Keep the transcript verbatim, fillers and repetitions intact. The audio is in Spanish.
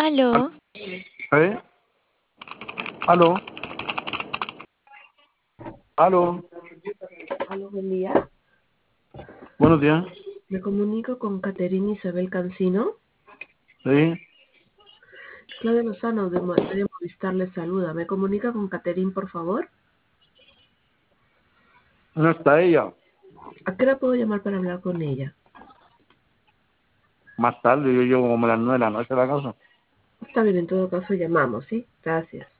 Aló, ¿Eh? ¿Aló? ¿Aló? Aló, buen día. Buenos días. Me comunico con Caterina Isabel Cancino. Sí. Claudia Lozano de, Mo- de Movistar le saluda. ¿Me comunica con Caterina, por favor? No está ella. ¿A qué hora puedo llamar para hablar con ella? Más tarde, yo llego como a las nueve de la noche a la casa. Está bien, en todo caso llamamos, ¿sí? Gracias.